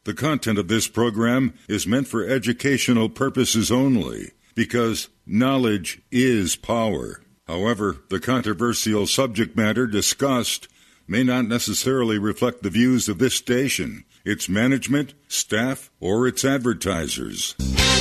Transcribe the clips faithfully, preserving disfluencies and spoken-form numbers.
The content of this program is meant for educational purposes only, because knowledge is power. However, the controversial subject matter discussed may not necessarily reflect the views of this station, its management, staff, or its advertisers.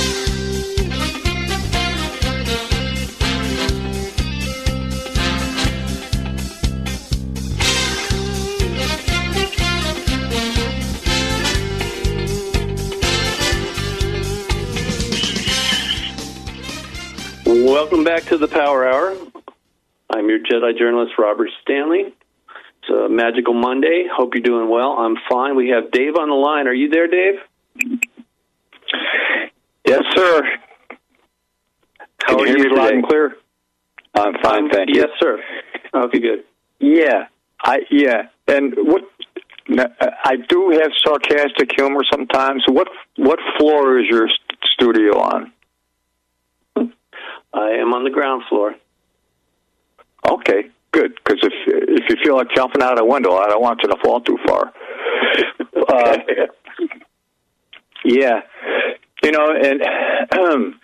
Welcome back to the Power Hour. I'm your Jedi journalist, Robert Stanley. It's a magical Monday. Hope you're doing well. I'm fine. We have Dave on the line. Are you there, Dave? Yes, sir. How Can are you you hear me loud and clear? I'm fine, um, thank you. Yes, sir. Okay, good. Yeah, I yeah, and what I do have sarcastic humor sometimes. What what floor is your st- studio on? I am on the ground floor. Okay, good. Because if if you feel like jumping out a window, I don't want you to fall too far. uh, yeah, you know, and um,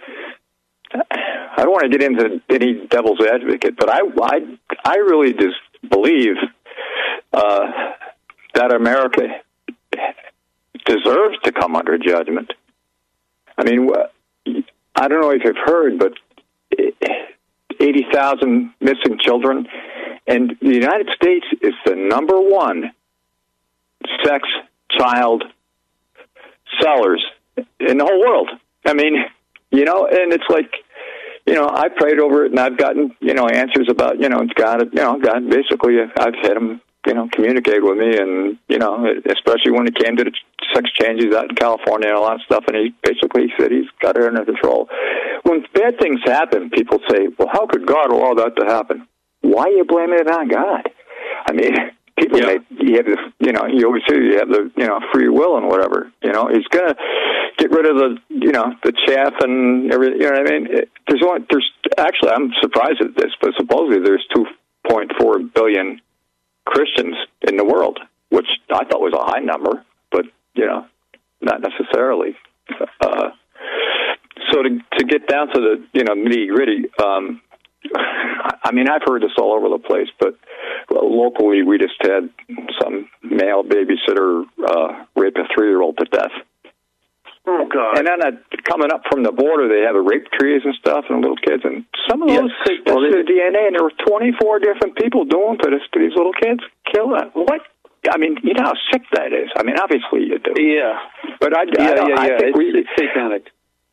I don't want to get into any devil's advocate, but I I I really just believe uh, that America deserves to come under judgment. I mean, I don't know if you've heard, but eighty thousand missing children, and the United States is the number one sex child sellers in the whole world. I mean, you know, and it's like, you know, I prayed over it, and I've gotten, you know, answers about, you know, God, you know, God, basically, I've had him, you know, communicate with me, and, you know, especially when it came to the sex changes out in California and all that stuff, and he basically said he's got it under control. When bad things happen, people say, well, how could God allow that to happen? Why are you blaming it on God? I mean, people yeah. make, you have this, you know, you always say you have the, you know, free will and whatever, you know, he's going to get rid of the, you know, the chaff and everything, you know what I mean? It, there's one, there's, actually, I'm surprised at this, but supposedly there's two point four billion Christians in the world, which I thought was a high number, but, you know, not necessarily. Uh, so to to get down to the, you know, nitty-gritty, um, I mean, I've heard this all over the place, but locally we just had some male babysitter uh, rape a three-year-old to death. Oh, God. And then uh, coming up from the border, they have the rape trees and stuff, and little kids, and some of those yes. well, the D N A, and there were twenty-four different people doing to, this, to these little kids. Kill them. What? I mean, you know how sick that is. I mean, obviously you do. Yeah. But I, yeah, I, yeah, I yeah. think it's, we... It's satanic.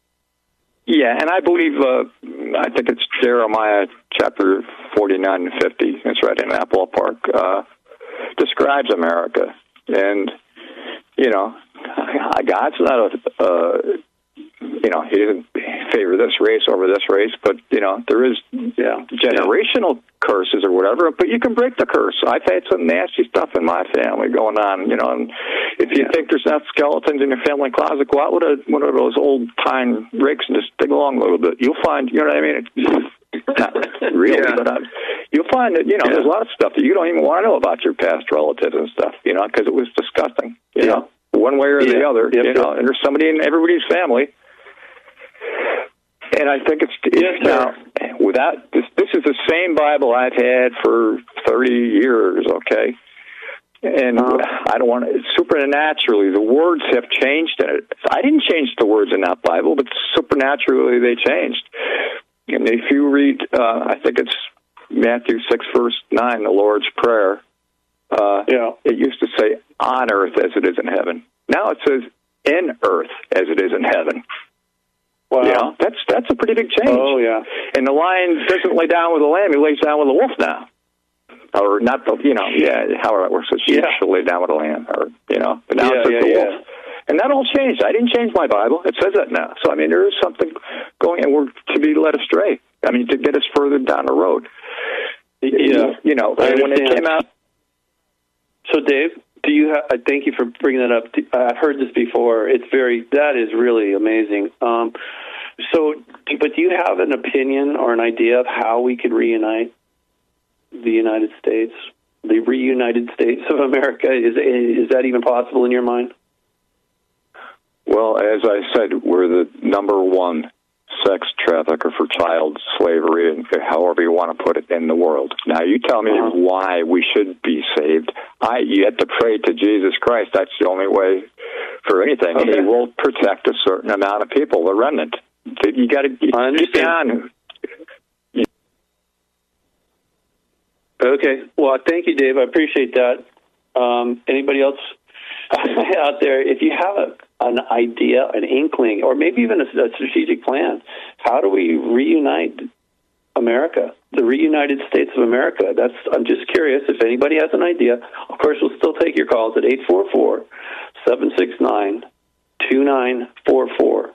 Yeah, and I believe, uh, I think it's Jeremiah chapter forty-nine and fifty, it's right in that ballpark, uh, describes America. And, you know, God's not a, uh, you know, he doesn't favor this race over this race, but, you know, there is yeah. generational yeah. curses or whatever, but you can break the curse. I've had some nasty stuff in my family going on, you know, and if you yeah. think there's not skeletons in your family closet, go out with a, one of those old-time rakes and just dig along a little bit. You'll find, you know what I mean? It's not really, yeah. but uh, you'll find that, you know, yeah. there's a lot of stuff that you don't even want to know about your past relatives and stuff, you know, because it was disgusting, you yeah. know, one way or yeah. the other, yep. you know, and there's somebody in everybody's family. And I think it's, it's yes, now, without, this, this is the same Bible I've had for thirty years, okay? And uh, I don't want to, supernaturally, the words have changed in it. I didn't change the words in that Bible, but supernaturally they changed. And if you read, uh, I think it's Matthew six, verse nine, the Lord's Prayer, uh, yeah. it used to say, on earth as it is in heaven. Now it says, in earth as it is in heaven. Wow. You know, that's that's a pretty big change. Oh, yeah. And the lion doesn't lay down with the lamb, he lays down with the wolf now. Or not the, you know, yeah, however it works. So she yeah. should lay down with a lamb, or, you know, but now yeah, it says yeah, the yeah. wolf. And that all changed. I didn't change my Bible. It says that now. So, I mean, there is something going, and we're to be led astray. I mean, to get us further down the road. Yeah. You know, and when it came out. So, Dave, do you have, uh, thank you for bringing that up. I've heard this before. It's very, that is really amazing. Um, so, but do you have an opinion or an idea of how we could reunite the United States, the reunited States of America? Is is that even possible in your mind? Well, as I said, we're the number one sex trafficker for child slavery, and however you want to put it, in the world. Now, you tell me uh-huh. why we should be saved. I, you have to pray to Jesus Christ. That's the only way for anything. Okay. He will protect a certain amount of people, the remnant. You got to get on. Okay. Well, thank you, Dave. I appreciate that. Um, anybody else out there, if you have a an idea, an inkling, or maybe even a, a strategic plan, how do we reunite America, the reunited States of America? That's. I'm just curious if anybody has an idea. Of course, we'll still take your calls at eight four four, seven six nine, two nine four four.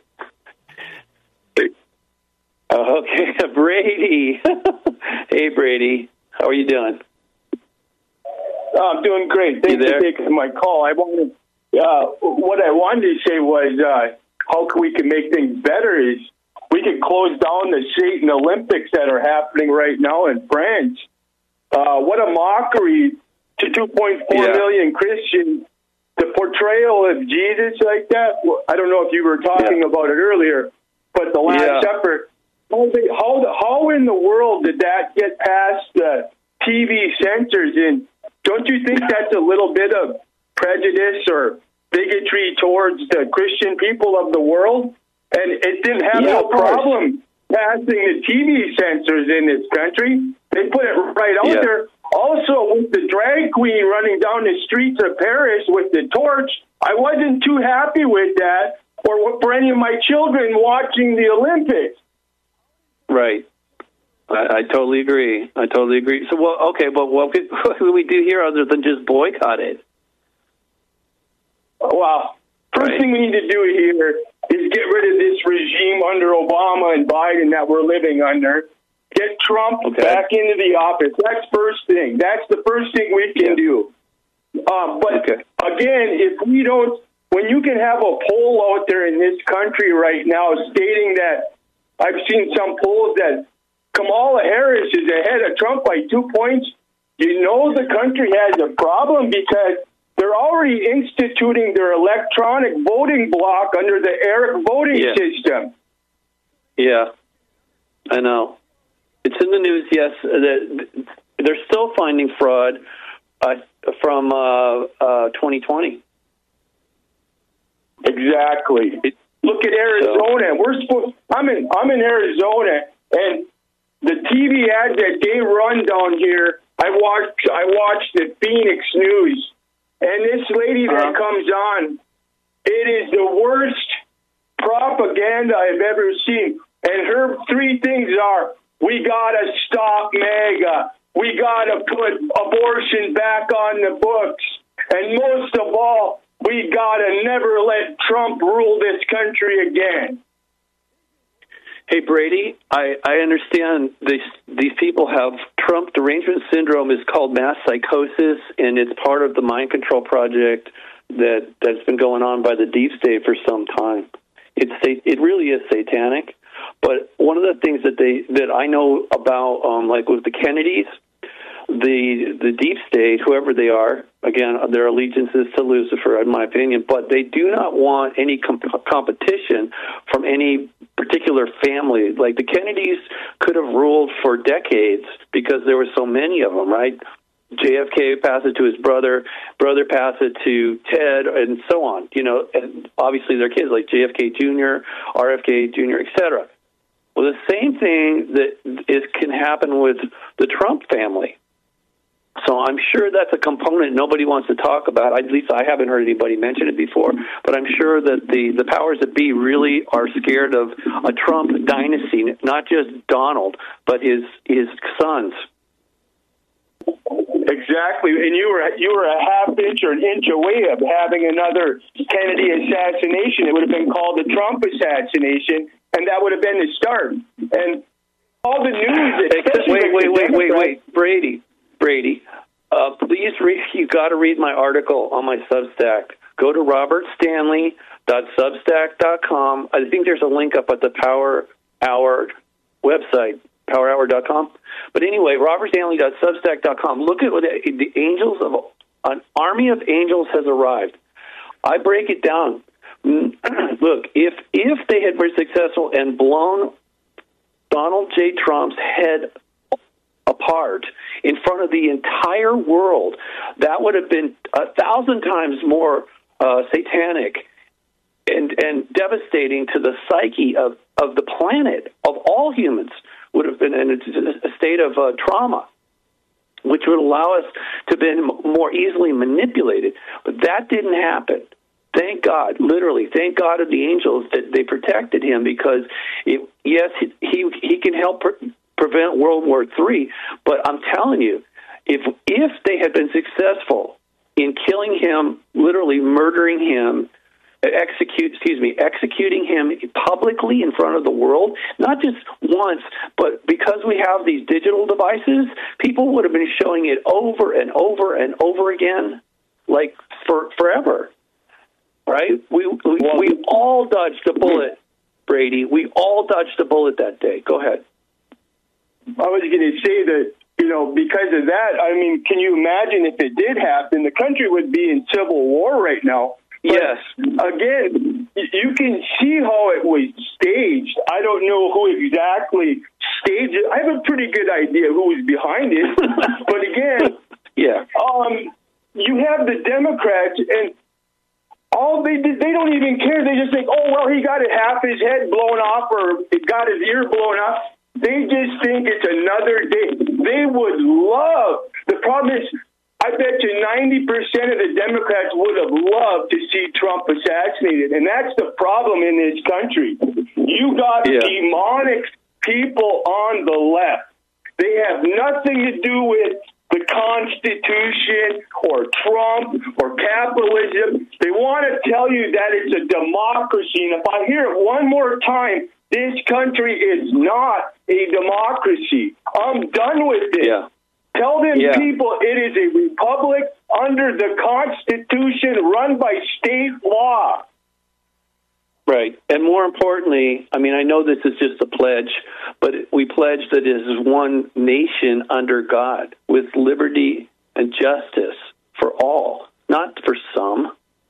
Okay, Brady. Hey, Brady. How are you doing? Oh, I'm doing great. Thanks for taking my call. I wanted, uh, what I wanted to say was uh, how we can make things better is we could close down the Satan Olympics that are happening right now in France. Uh, what a mockery to two point four yeah. million Christians. The portrayal of Jesus like that, I don't know if you were talking yeah. about it earlier, but the Last yeah. Supper, how, they, how, how in the world did that get past the T V censors? And don't you think that's a little bit of prejudice or bigotry towards the Christian people of the world? And it didn't have yeah, no problem passing the T V censors in this country. They put it right out yeah. there. Also, with the drag queen running down the streets of Paris with the torch, I wasn't too happy with that, or for any of my children watching the Olympics. Right. I, I totally agree. I totally agree. So, well, okay, but what could, what could we do here other than just boycott it? Well, first right. thing we need to do here is get rid of this regime under Obama and Biden that we're living under. Get Trump okay. back into the office. That's first thing. That's the first thing we can yeah. do. Um, but okay. again, if we don't, when you can have a poll out there in this country right now stating that, I've seen some polls that Kamala Harris is ahead of Trump by two points, you know the country has a problem because they're already instituting their electronic voting block under the ERIC voting yeah. system. Yeah, I know. It's in the news, yes. They're still finding fraud uh, from uh, uh, twenty twenty. Exactly. It, Look at Arizona. So, We're supposed. I'm in. I'm in Arizona, and the T V ads that they run down here. I watched. I watched the Phoenix News, and this lady that uh-huh. comes on, it is the worst propaganda I've ever seen. And her three things are: we gotta stop MAGA. We gotta put abortion back on the books, and most of all, we gotta never let Trump rule this country again. Hey, Brady, I, I understand these, these people have Trump derangement syndrome is called mass psychosis, and it's part of the mind control project that, that's been going on by the deep state for some time. It's it really is satanic. But one of the things that they that I know about, um, like with the Kennedys, the the deep state, whoever they are, again, their allegiance is to Lucifer, in my opinion, but they do not want any comp- competition from any particular family. Like the Kennedys could have ruled for decades because there were so many of them, right? J F K passed it to his brother, brother passed it to Ted, and so on. You know, and obviously their kids like J F K Junior, R F K Junior, et cetera. Well, the same thing that is can happen with the Trump family. So I'm sure that's a component nobody wants to talk about. At least I haven't heard anybody mention it before. But I'm sure that the, the powers that be really are scared of a Trump dynasty, not just Donald, but his his sons. Exactly, and you were you were a half inch or an inch away of having another Kennedy assassination. It would have been called the Trump assassination, and that would have been the start. And all the news. Except, wait, wait, wait, wait, wait, Brady, Brady, uh, please read. You got to read my article on my Substack. Go to robert stanley dot substack dot com. I think there's a link up at the Power Hour website, power hour dot com. But anyway, robert stanley dot substack dot com. Look at what the, the angels of an army of angels has arrived. I break it down. look, if if they had been successful and blown Donald J. Trump's head apart in front of the entire world, that would have been a thousand times more uh, satanic and and devastating to the psyche of, of the planet, of all humans, would have been in a, a state of uh, trauma, which would allow us to be more easily manipulated. But that didn't happen. Thank God, literally, thank God of the angels that they protected him, because, it, yes, he, he he can help pre- prevent World War Three, but I'm telling you, if if they had been successful in killing him, literally murdering him, execute, excuse me, executing him publicly in front of the world, not just once, but because we have these digital devices, people would have been showing it over and over and over again, like for forever. Right? We we, well, we all dodged a bullet, Brady. We all dodged a bullet that day. Go ahead. I was going to say that, you know, because of that, I mean, can you imagine if it did happen? The country would be in civil war right now. But yes. Again, you can see how it was staged. I don't know who exactly staged it. I have a pretty good idea who was behind it. But again, yeah, um, you have the Democrats, and all they did, they don't even care. They just think, oh, well, he got half his head blown off or he got his ear blown off. They just think it's another day. They would love. The problem is, I bet you ninety percent of the Democrats would have loved to see Trump assassinated. And that's the problem in this country. You got yeah. demonic people on the left. They have nothing to do with the Constitution or Trump or capitalism. They want to tell you that it's a democracy. And if I hear it one more time, this country is not a democracy. I'm done with it. Yeah. Tell them yeah. people it is a republic under the Constitution run by state law. Right. And more importantly, I mean, I know this is just a pledge, but we pledge that it is one nation under God with liberty and justice for all, not for some.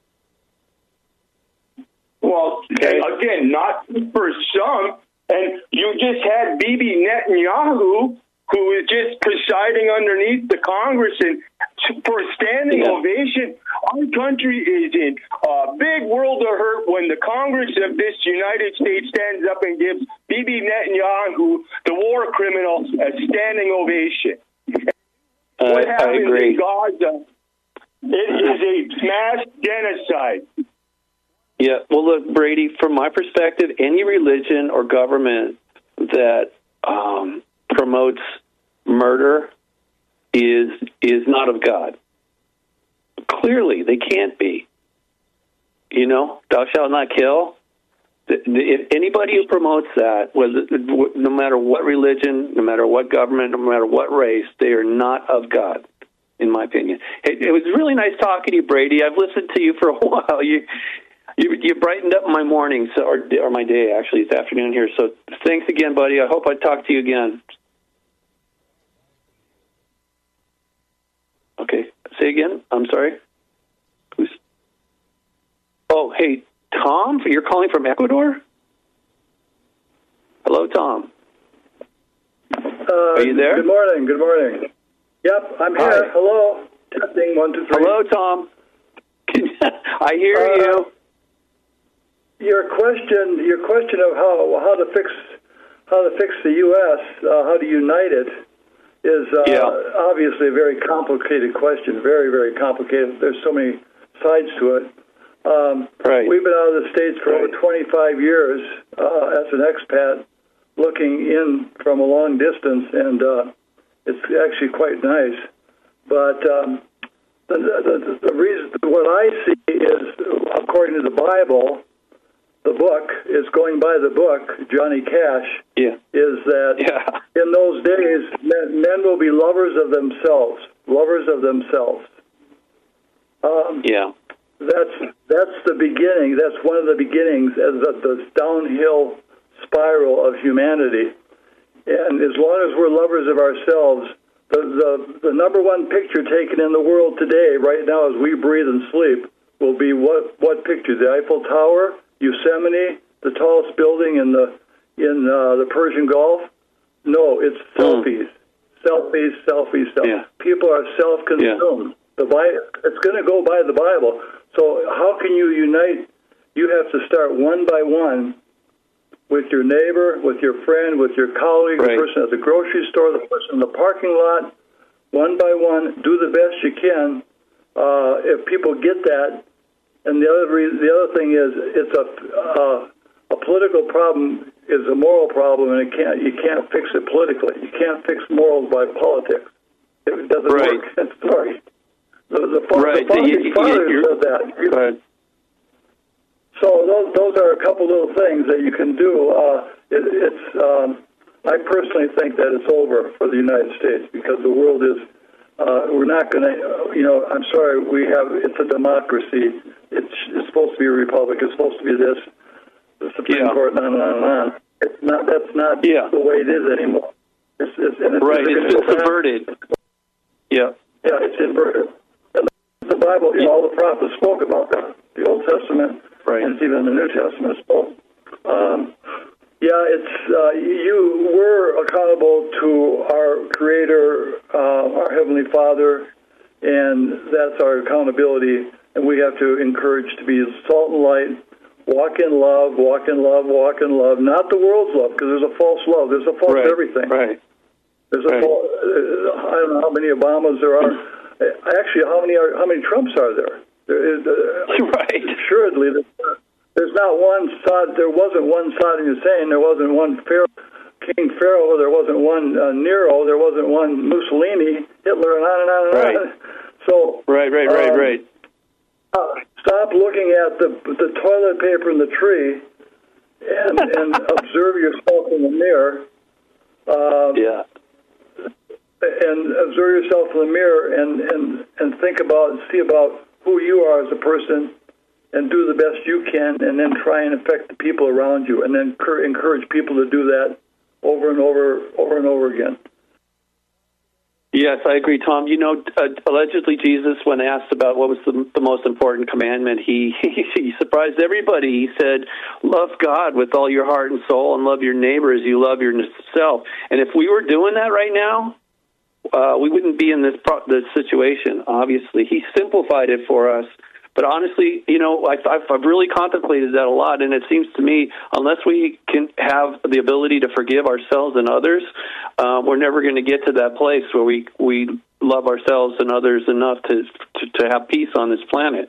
Well, okay. Again, not for some. And you just had Bibi Netanyahu, who is just presiding underneath the Congress, and for a standing yeah. ovation. Our country is in a big world of hurt when the Congress of this United States stands up and gives Bibi Netanyahu, the war criminal, a standing ovation. Uh, what happened I agree. in Gaza, it is a mass genocide. Yeah, well, look, Brady, from my perspective, any religion or government that um, promotes murder is is not of God. Clearly, they can't be. You know, thou shalt not kill. If anybody who promotes that, whether, no matter what religion, no matter what government, no matter what race, they are not of God, in my opinion. It, it was really nice talking to you, Brady. I've listened to you for a while. You you, you brightened up my morning, so, or, or my day, actually. It's afternoon here. So thanks again, buddy. I hope I talk to you again. Okay. Say again. I'm sorry. Who's? Oh, hey, Tom. You're calling from Ecuador? Hello, Tom. Uh, Are you there? Good morning. Good morning. Yep, I'm here. Hi. Hello. Testing one, two, three. Hello, Tom. I hear uh, you. Your question, your question of how how to fix how to fix the U S, uh, how to unite it, is uh, yeah. obviously a very complicated question. Very, very complicated. There's so many sides to it. Um, right. We've been out of the States for right. over twenty-five years uh, as an expat, looking in from a long distance, and uh, it's actually quite nice. But um, the, the, the reason, what I see is, according to the Bible, the book is going by the book, Johnny Cash, yeah. is that yeah. in those days, men, men will be lovers of themselves, lovers of themselves. Um, yeah. That's that's the beginning. That's one of the beginnings of the, the downhill spiral of humanity. And as long as we're lovers of ourselves, the, the the number one picture taken in the world today, right now, as we breathe and sleep, will be what what picture? The Eiffel Tower Yosemite, the tallest building in the in uh, the Persian Gulf? No, it's selfies, mm. selfies, selfies, selfies. Yeah. People are self-consumed. Yeah. The Bible, it's going to go by the Bible. So how can you unite? You have to start one by one with your neighbor, with your friend, with your colleague, right. the person at the grocery store, the person in the parking lot. One by one, do the best you can. Uh, if people get that, and the other re- the other thing is, it's a uh, a political problem is a moral problem, and it can't you can't fix it politically. You can't fix morals by politics. It doesn't right. work. Sorry. The, the, right. the founding you, fathers you, said that. You, go ahead. So those those are a couple little things that you can do. Uh, it, it's um, I personally think that it's over for the United States because the world is. Uh, we're not going to. Uh, you know, I'm sorry. We have. It's a democracy. It's, it's supposed to be a republic. It's supposed to be this. The Supreme yeah. Court. And on and on and on. It's not. That's not yeah. the way it is anymore. It's, it's, and it's right. It's been subverted. Yeah. Yeah. It's inverted. And the Bible. You know, all the prophets spoke about that. The Old Testament. Right. And it's even the New Testament. So, um, yeah, it's uh, you. We're accountable to our Creator, uh, our Heavenly Father, and that's our accountability. And we have to encourage to be salt and light, walk in love, walk in love, walk in love. Not the world's love, because there's a false love. There's a false right. everything. Right. There's a right. false, uh, I don't know how many Obamas there are. Actually, how many are? How many Trumps are there? There is, uh, right. Assuredly, there's, there's not one Saddam. There wasn't one Saddam Hussein. There wasn't one Pharaoh, King Pharaoh. There wasn't one uh, Nero. There wasn't one Mussolini, Hitler, and on and on and right. on. So right, right, right, um, right. Uh, stop looking at the the toilet paper in the tree, and and observe yourself in the mirror. Uh, yeah. And observe yourself in the mirror, and, and, and think about, see about who you are as a person, and do the best you can, and then try and affect the people around you, and then cur- encourage people to do that over and over, over and over again. Yes, I agree, Tom. You know, uh, allegedly Jesus, when asked about what was the, the most important commandment, he, he surprised everybody. He said, love God with all your heart and soul, and love your neighbor as you love yourself. And if we were doing that right now, uh, we wouldn't be in this, pro- this situation, obviously. He simplified it for us. But honestly, you know, I've, I've really contemplated that a lot, and it seems to me, unless we can have the ability to forgive ourselves and others, uh, we're never going to get to that place where we we love ourselves and others enough to to, to have peace on this planet.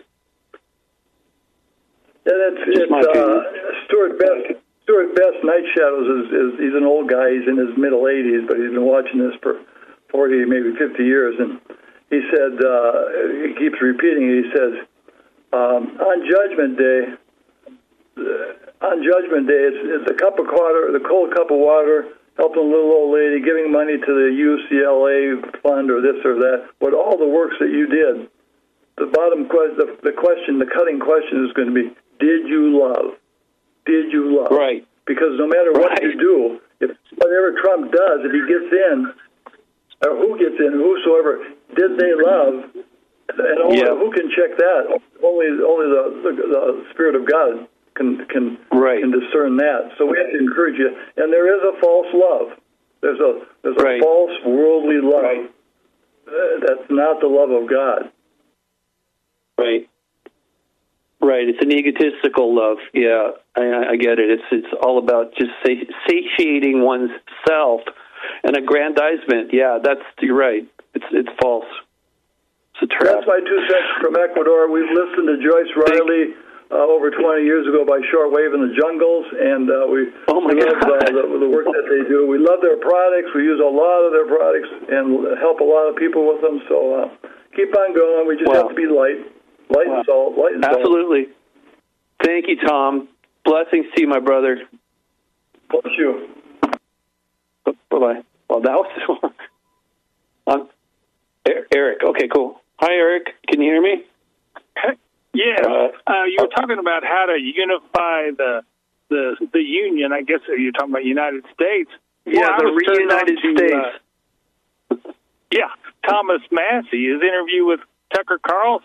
Yeah, that's it's, uh, Stuart Best. Stuart Best, Night Shadows, is, is he's an old guy. He's in his middle eighties, but he's been watching this for forty, maybe fifty years, and he said uh, he keeps repeating it. He says. Um, on Judgment Day, uh, on Judgment Day, it's, it's a cup of water, the cold cup of water, helping a little old lady, giving money to the U C L A fund or this or that. But all the works that you did, the bottom question, the, the question, the cutting question is going to be: did you love? Did you love? Right. Because no matter what right. you do, if whatever Trump does, if he gets in, or who gets in, whosoever, did they love? And only, yeah. who can check that? Only, only the, the, the Spirit of God can can right. can discern that. So we have to encourage you. And there is a false love. There's a there's a right. false worldly love. Right. Uh, that's not the love of God. Right. Right. It's an egotistical love. Yeah, I, I get it. It's it's all about just satiating one's self and aggrandizement. Yeah, that's you're right. It's it's false. That's my two cents from Ecuador. We've listened to Joyce Riley uh, over twenty years ago by Shortwave in the Jungles, and uh, we, oh my we love uh, God. the, the work that they do. We love their products. We use a lot of their products and help a lot of people with them. So uh, keep on going. We just wow. have to be light, light wow. and salt, light and salt. Absolutely. Thank you, Tom. Blessings to you, my brother. Bless you. Bye-bye. Well, that was... um, Eric. Okay, cool. Hi, Eric. Can you hear me? Yeah. Uh, uh, you were talking about how to unify the the the union. I guess you're talking about United States. Yeah, well, the reunited States. Uh, yeah, Thomas Massey, his interview with Tucker Carlson.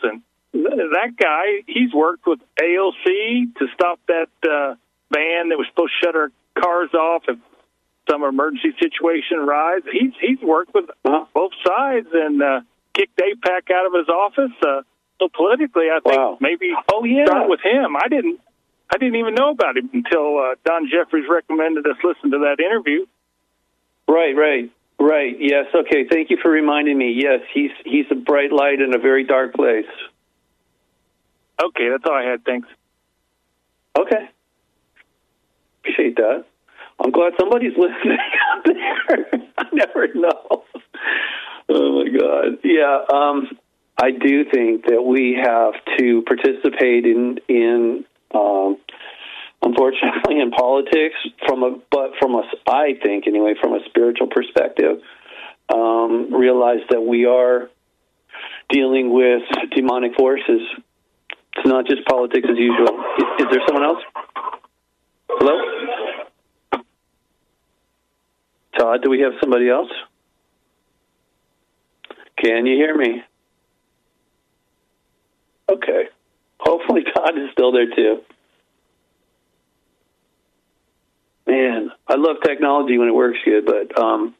that guy, he's worked with A O C to stop that uh, ban that was supposed to shut our cars off if some emergency situation arises. He's he's worked with uh, both sides and uh, kicked AIPAC out of his office. Uh, so politically, I think wow. maybe oh, yeah. start with him. I didn't I didn't even know about him until uh, Don Jeffries recommended us listen to that interview. Right, right, right. Yes. Okay. Thank you for reminding me. Yes, he's he's a bright light in a very dark place. Okay, that's all I had. Thanks. Okay. Appreciate that. I'm glad somebody's listening out there. I never know. Oh, my God. Yeah, um, I do think that we have to participate in, in um, unfortunately, in politics, from a, but from a, I think, anyway, from a spiritual perspective, um, realize that we are dealing with demonic forces. It's not just politics as usual. Is, is there someone else? Hello? Todd, do we have somebody else? Can you hear me? Okay. Hopefully Todd is still there too. Man, I love technology when it works good, but um,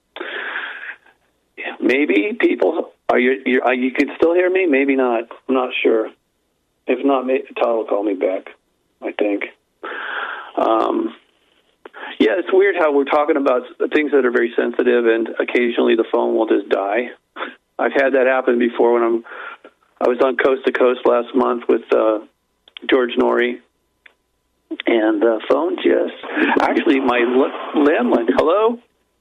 maybe people, are you, you, are, you can still hear me? Maybe not. I'm not sure. If not, maybe Todd will call me back, I think. Um, yeah, it's weird how we're talking about things that are very sensitive, and occasionally the phone will just die. I've had that happen before when I'm. I was on Coast to Coast last month with uh, George Norrie, and the phone just actually my landline. Hello.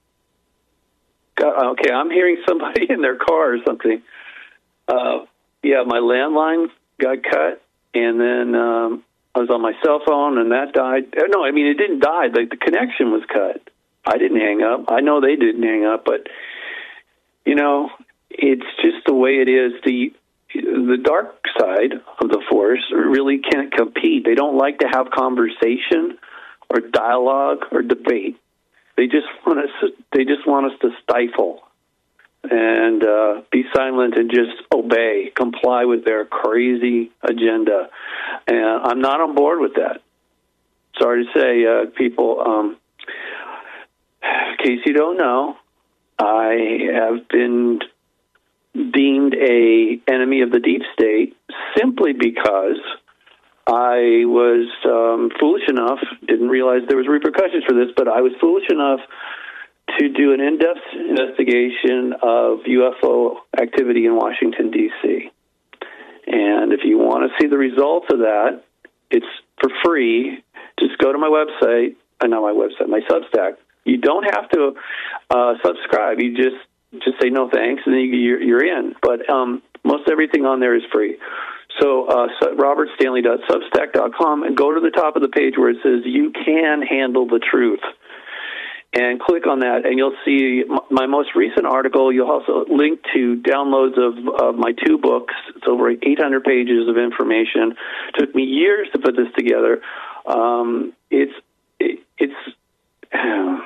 God, okay, I'm hearing somebody in their car or something. Uh, yeah, my landline got cut, and then um, I was on my cell phone, and that died. No, I mean, it didn't die. The, the connection was cut. I didn't hang up. I know they didn't hang up, but, you know, it's just the way it is. The the dark side of the force really can't compete. They don't like to have conversation or dialogue or debate. They just want us. They just want us to stifle and uh, be silent and just obey, comply with their crazy agenda. And I'm not on board with that. Sorry to say, uh, people, um, in case you don't know, I have been deemed a enemy of the deep state simply because I was um, foolish enough, didn't realize there was repercussions for this, but I was foolish enough to do an in-depth investigation of U F O activity in Washington, D C And if you want to see the results of that, it's for free. Just go to my website, uh, not my website, my Substack. You don't have to uh, subscribe. You just just say no thanks, and then you're, you're in. But um, most everything on there is free. So uh, robert stanley dot substack dot com, and go to the top of the page where it says you can handle the truth. And click on that, and you'll see my most recent article. You'll also link to downloads of, of my two books. It's over eight hundred pages of information. It took me years to put this together. Um, it's it, it's uh,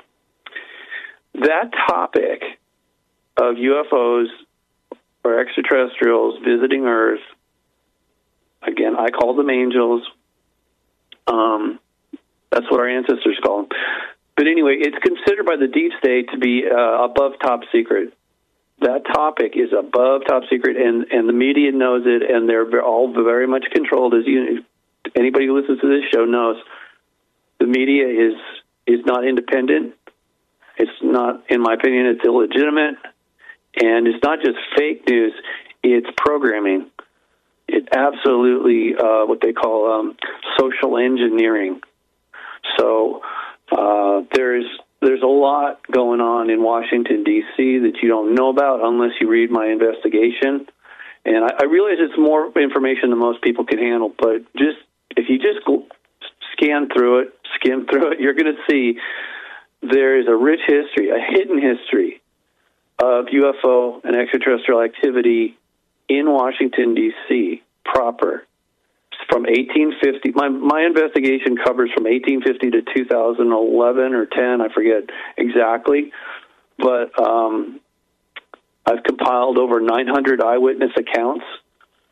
that topic of U F Os or extraterrestrials visiting Earth. Again, I call them angels. Um, that's what our ancestors call them. But anyway, it's considered by the deep state to be uh, above top secret. That topic is above top secret, and, and the media knows it, and they're all very much controlled. As you, anybody who listens to this show knows, the media is is not independent. It's not, in my opinion, it's illegitimate, and it's not just fake news. It's programming. It's absolutely uh, what they call um, social engineering. So. Uh, there's there's a lot going on in Washington, D C that you don't know about unless you read my investigation. And I, I realize it's more information than most people can handle, but just if you just scan through it, skim through it, you're going to see there is a rich history, a hidden history of U F O and extraterrestrial activity in Washington, D C proper. From eighteen fifty, my my investigation covers from eighteen fifty to two thousand eleven or ten, I forget exactly, but um, I've compiled over nine hundred eyewitness accounts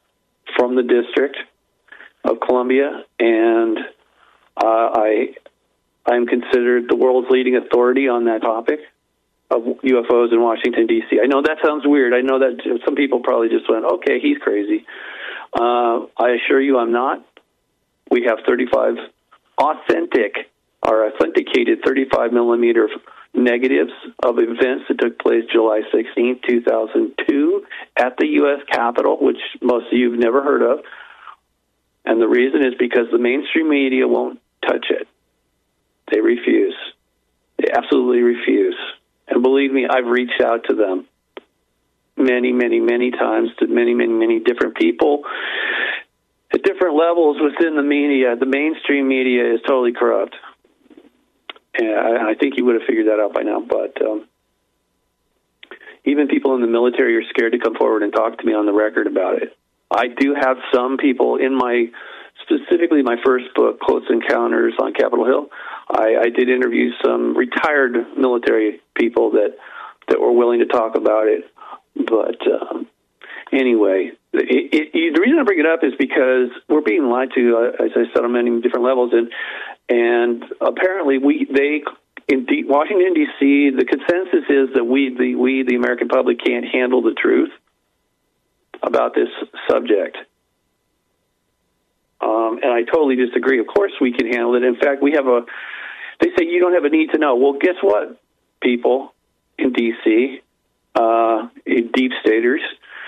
from the District of Columbia, and uh, I I'm considered the world's leading authority on that topic of U F Os in Washington, D C. I know that sounds weird. I know that some people probably just went, okay, he's crazy. Uh, I assure you I'm not. We have thirty-five authentic or authenticated thirty-five millimeter negatives of events that took place July sixteenth, two thousand two at the U S Capitol, which most of you have never heard of. And the reason is because the mainstream media won't touch it. They refuse. They absolutely refuse. And believe me, I've reached out to them many, many, many times to many, many, many different people at different levels within the media. The mainstream media is totally corrupt. And I think you would have figured that out by now. But um, even people in the military are scared to come forward and talk to me on the record about it. I do have some people in my, specifically my first book, Close Encounters on Capitol Hill, I, I did interview some retired military people that, that were willing to talk about it. But um, anyway, it, it, the reason I bring it up is because we're being lied to, uh, as I said, on many different levels. And and apparently we they in D, Washington, D C, the consensus is that we the we the American public can't handle the truth about this subject. Um, and I totally disagree. Of course we can handle it. In fact, we have a, they say you don't have a need to know. Well, guess what, people in D C, uh, deep staters,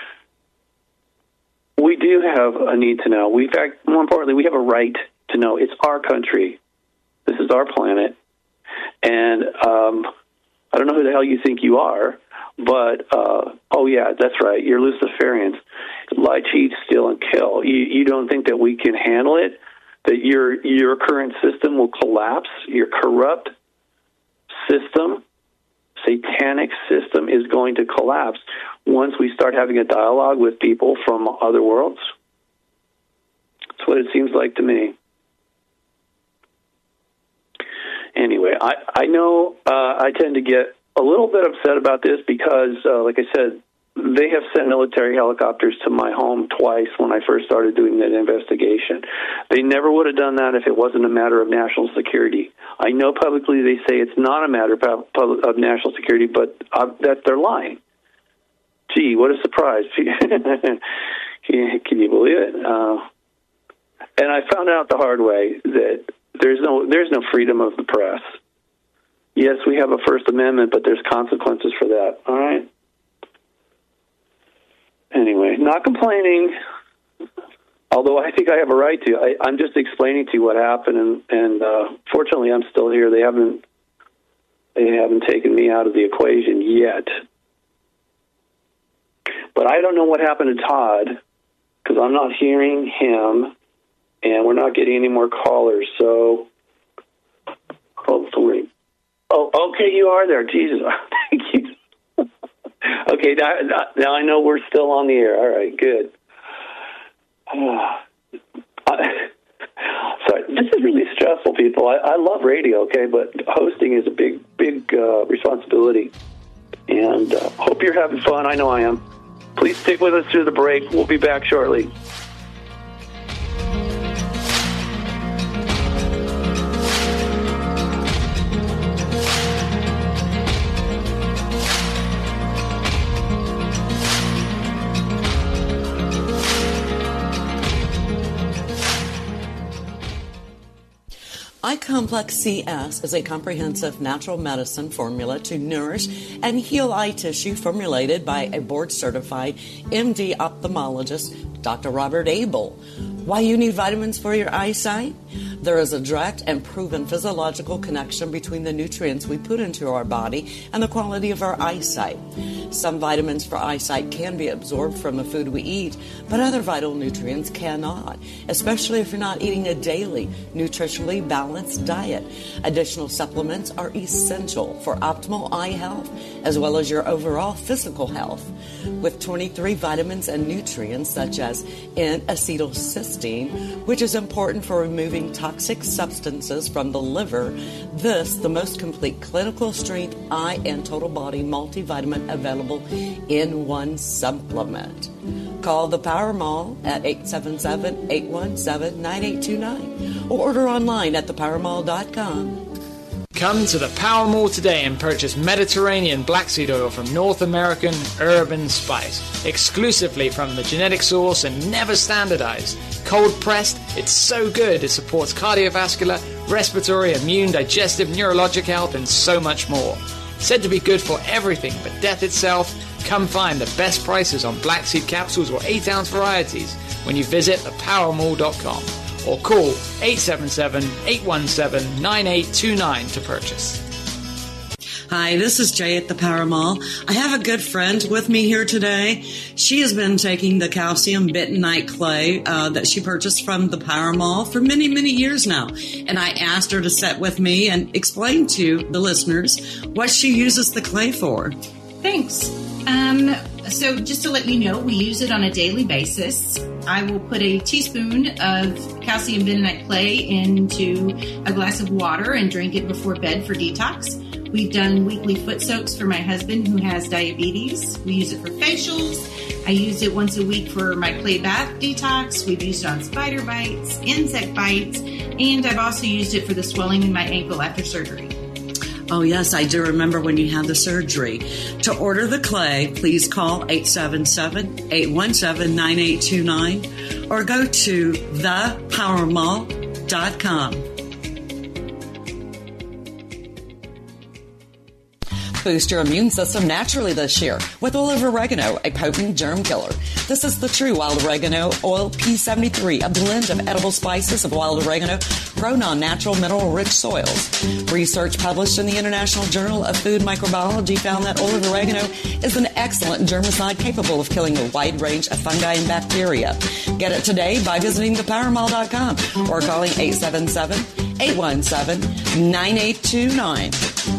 we do have a need to know. We, in fact, more importantly, we have a right to know. It's our country. This is our planet. And um, I don't know who the hell you think you are, but, uh, oh, yeah, that's right. You're Luciferians. Lie, cheat, steal, and kill. You, you don't think that we can handle it, that your your current system will collapse, your corrupt system, satanic system is going to collapse once we start having a dialogue with people from other worlds? That's what it seems like to me. Anyway, I, I know uh, I tend to get a little bit upset about this because, uh, like I said, they have sent military helicopters to my home twice when I first started doing that investigation. They never would have done that if it wasn't a matter of national security. I know publicly they say it's not a matter of, public, of national security, but uh, that they're lying. Gee, what a surprise. Can you believe it? Uh, and I found out the hard way that there's no there's no freedom of the press. Yes, we have a First Amendment, but there's consequences for that. All right? Anyway, not complaining, although I think I have a right to. I, I'm just explaining to you what happened, and, and uh, fortunately I'm still here. They haven't they haven't taken me out of the equation yet. But I don't know what happened to Todd, because I'm not hearing him, and we're not getting any more callers, so hopefully. Oh, okay, you are there. Jesus, thank you. Okay, now, now I know we're still on the air. All right, good. Uh, I, sorry, this is really stressful, people. I, I love radio, okay, but hosting is a big, big uh, responsibility. And uh, hope you're having fun. I know I am. Please stick with us through the break. We'll be back shortly. iComplex C S is a comprehensive natural medicine formula to nourish and heal eye tissue formulated by a board-certified M D ophthalmologist, Doctor Robert Abel. Why you need vitamins for your eyesight? There is a direct and proven physiological connection between the nutrients we put into our body and the quality of our eyesight. Some vitamins for eyesight can be absorbed from the food we eat, but other vital nutrients cannot, especially if you're not eating a daily, nutritionally balanced diet. Additional supplements are essential for optimal eye health as well as your overall physical health. With twenty-three vitamins and nutrients such as N-acetylcysteine, which is important for removing toxic substances from the liver, this the most complete clinical strength eye and total body multivitamin available in one supplement. call the Power Mall at eight seven seven, eight one seven, nine eight two nine or order online at the power mall dot com. Come to the Power Mall today and purchase Mediterranean black seed oil from North American Urban Spice, exclusively from the genetic source and never standardized. Cold pressed, it's so good it supports cardiovascular, respiratory, immune, digestive, neurologic health, and so much more. Said to be good for everything but death itself, come find the best prices on black seed capsules or eight ounce varieties when you visit the power mall dot com. Or call eight seven seven, eight one seven, nine eight two nine to purchase. Hi, this is Jay at the Power Mall. I have a good friend with me here today. She has been taking the calcium bentonite clay uh, that she purchased from the Power Mall for many, many years now. And I asked her to sit with me and explain to the listeners what she uses the clay for. Thanks. Um, so just to let you know, we use it on a daily basis. I will put a teaspoon of calcium bentonite clay into a glass of water and drink it before bed for detox. We've done weekly foot soaks for my husband who has diabetes. We use it for facials. I use it once a week for my clay bath detox. We've used it on spider bites, insect bites, and I've also used it for the swelling in my ankle after surgery. Oh, yes, I do remember when you had the surgery. To order the clay, please call eight seven seven, eight one seven, nine eight two nine or go to the power mall dot com. Boost your immune system naturally this year with oil of oregano, a potent germ killer. This is the true wild oregano oil P seventy-three, a blend of edible spices of wild oregano grown on natural mineral-rich soils. Research published in the International Journal of Food Microbiology found that oil of oregano is an excellent germicide capable of killing a wide range of fungi and bacteria. Get it today by visiting the power mall dot com or calling eight seven seven, eight one seven, nine eight two nine.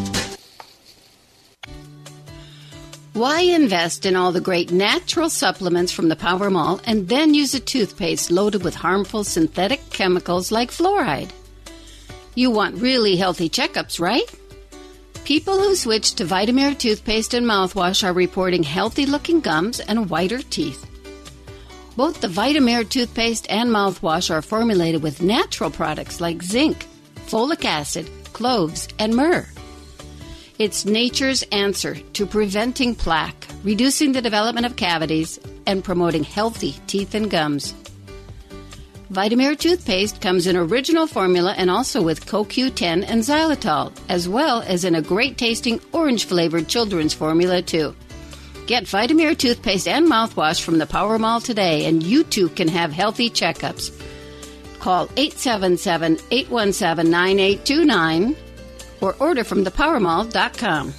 Why invest in all the great natural supplements from the Power Mall and then use a toothpaste loaded with harmful synthetic chemicals like fluoride? You want really healthy checkups, right? People who switch to Vitamir toothpaste and mouthwash are reporting healthy-looking gums and whiter teeth. Both the Vitamir toothpaste and mouthwash are formulated with natural products like zinc, folic acid, cloves, and myrrh. It's nature's answer to preventing plaque, reducing the development of cavities, and promoting healthy teeth and gums. Vitamir toothpaste comes in original formula and also with Co Q ten and xylitol, as well as in a great-tasting orange-flavored children's formula, too. Get Vitamir toothpaste and mouthwash from the Power Mall today, and you too can have healthy checkups. Call eight seven seven, eight one seven, nine eight two nine or order from the power mall dot com.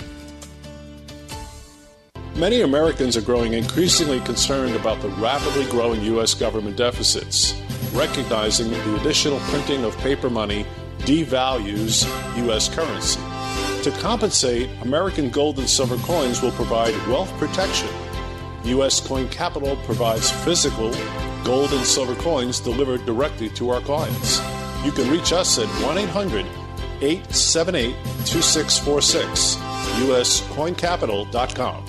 Many Americans are growing increasingly concerned about the rapidly growing U S government deficits, recognizing the additional printing of paper money devalues U S currency. To compensate, American gold and silver coins will provide wealth protection. U S Coin Capital provides physical gold and silver coins delivered directly to our clients. You can reach us at one eight hundred, eight seven eight, two six four six, U S coin capital dot com.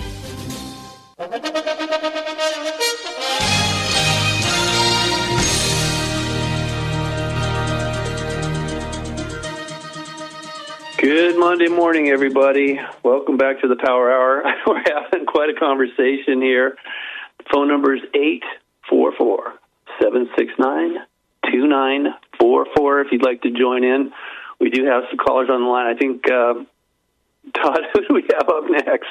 Good Monday morning, everybody. Welcome back to the Power Hour. We're having quite a conversation here. The phone number is eight four four, seven six nine, two nine four four if you'd like to join in. We do have some callers on the line. I think, uh, Todd, who do we have up next?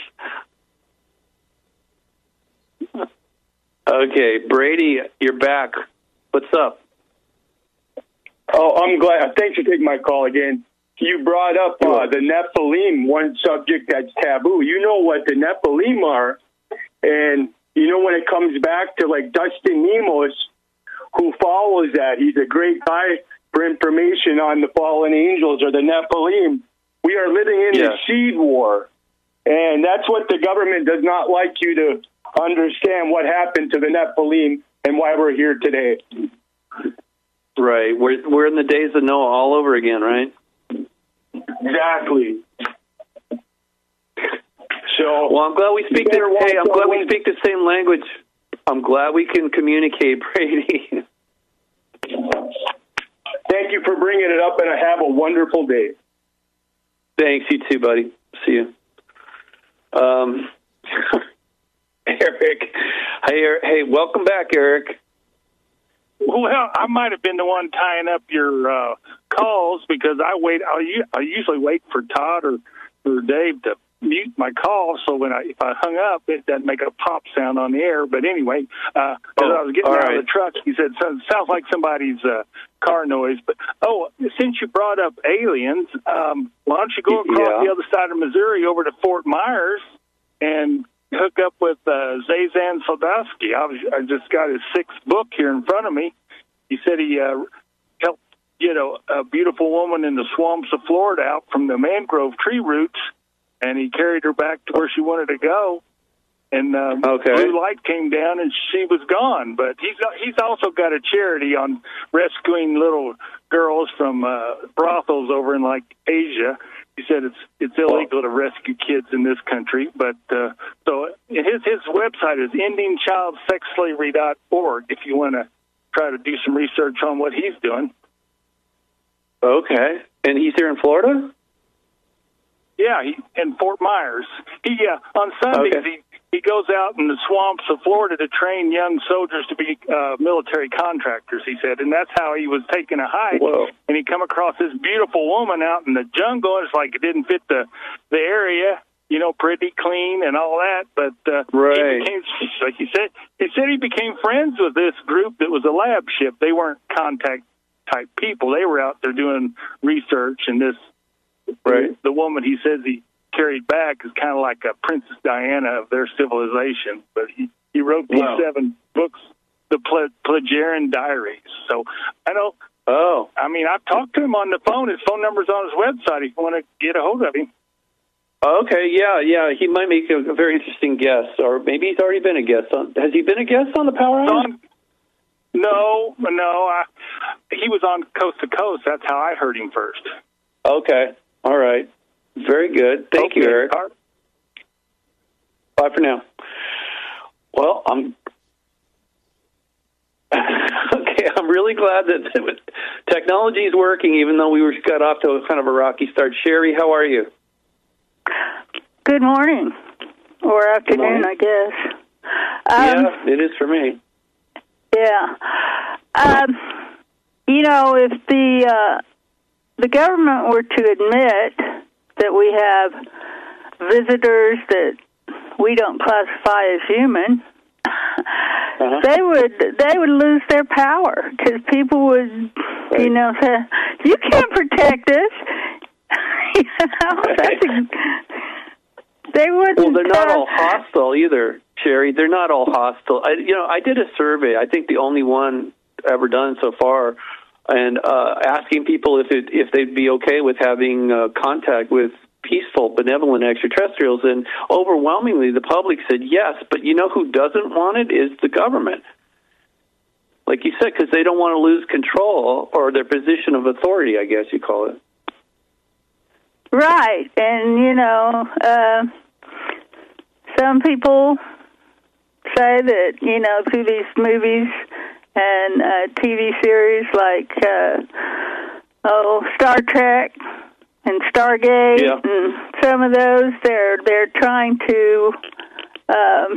Okay, Brady, you're back. What's up? Oh, I'm glad. Thanks for taking my call again. You brought up uh, the Nephilim, one subject that's taboo. You know what the Nephilim are, and you know when it comes back to like Dustin Nemos, who follows that, he's a great guy for information on the fallen angels or the Nephilim. We are living in yeah. the seed war, and that's what the government does not like you to understand what happened to the Nephilim and why we're here today. Right. We're we're in the days of Noah all over again, right? Exactly. So, well, I'm glad we speak. The, hey, I'm glad we speak the same language. I'm glad we can communicate, Brady. Thank you for bringing it up, and I have a wonderful day. Thanks, you too, buddy. See you. Um, Eric. Hey, Eric. Hey, welcome back, Eric. Well, I might have been the one tying up your uh, calls because I wait. I, I usually wait for Todd or, or Dave to mute my call, so when I if I hung up, it doesn't make a pop sound on the air. But anyway, uh, as oh, I was getting out right. of the truck, he said, "Sounds like somebody's uh, car noise." But oh, since you brought up aliens, um, why don't you go across yeah. the other side of Missouri over to Fort Myers and hook up with uh, Zazan Soldowski? I, was, I just got his sixth book here in front of me. He said he uh, helped get a, a beautiful woman in the swamps of Florida out from the mangrove tree roots, and he carried her back to where she wanted to go. And um, okay. blue light came down, and she was gone. But he's he's also got a charity on rescuing little girls from uh, brothels over in like Asia. He said it's it's illegal to rescue kids in this country, but uh, so his his website is ending child sex slavery dot org if you want to try to do some research on what he's doing. Okay, and he's here in Florida. Yeah, he, in Fort Myers. He uh, on Sundays okay. he. He goes out in the swamps of Florida to train young soldiers to be uh, military contractors, he said. And that's how he was taking a hike. Whoa. And he come across this beautiful woman out in the jungle. It's like it didn't fit the, the area, you know, pretty clean and all that. But uh, right. he became, like he said, he said he became friends with this group that was a lab ship. They weren't contact-type people. They were out there doing research. And this, right. the woman he says he carried back is kind of like a Princess Diana of their civilization. But he, he wrote these wow. seven books, the Ple- Plejarin Diaries. So I know. Oh, I mean, I've talked to him on the phone. His phone number's on his website if you want to get a hold of him. Okay, yeah, yeah. He might make a, a very interesting guest, or maybe he's already been a guest on. Has he been a guest on the Power Hour? No, no. I, he was on Coast to Coast. That's how I heard him first. Okay, all right. Very good. Thank okay. you, Eric. Bye for now. Well, I'm okay. I'm really glad that technology is working, even though we were got off to a kind of a rocky start. Sherry, how are you? Good morning, or afternoon, I guess. Um, yeah, it is for me. Yeah. Um, you know, if the uh, the government were to admit that we have visitors that we don't classify as human, uh-huh. they would they would lose their power because people would, right. you know, say, "You can't protect us." you know, right. that's a, they wouldn't. Well, they're not uh, all hostile either, Sherry. They're not all hostile. I, you know, I did a survey. I think the only one ever done so far. And uh, asking people if it, if they'd be okay with having uh, contact with peaceful, benevolent extraterrestrials, and overwhelmingly the public said yes. But you know who doesn't want it is the government, like you said, because they don't want to lose control or their position of authority, I guess you call it. Right, and you know, uh, some people say that you know through these movies and uh, T V series like uh, oh Star Trek and Stargate yeah. and some of those, they're they're trying to um,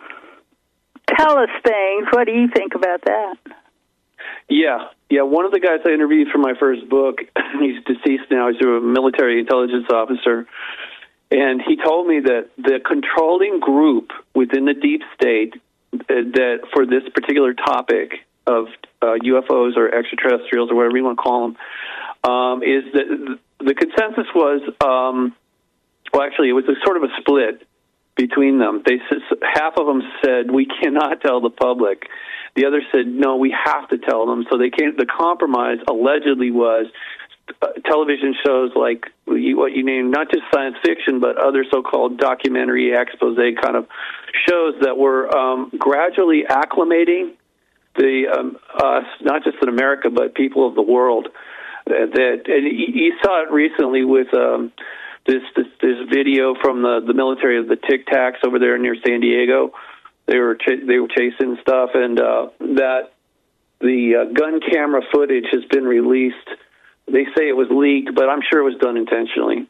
tell us things. What do you think about that? Yeah, yeah. One of the guys I interviewed for my first book, he's deceased now. He's a military intelligence officer, and he told me that the controlling group within the deep state that for this particular topic of uh, U F Os or extraterrestrials or whatever you want to call them, um, is that the consensus was, um, well, actually, it was a sort of a split between them. They half of them said we cannot tell the public. The others said no, we have to tell them. So they came. The compromise allegedly was uh, television shows like what you named, not just science fiction, but other so-called documentary expose kind of shows that were um, gradually acclimating the um, us, not just in America, but people of the world. Uh, that and you saw it recently with um, this, this this video from the, the military of the Tic Tacs over there near San Diego. They were ch- they were chasing stuff, and uh, that the uh, gun camera footage has been released. They say it was leaked, but I'm sure it was done intentionally.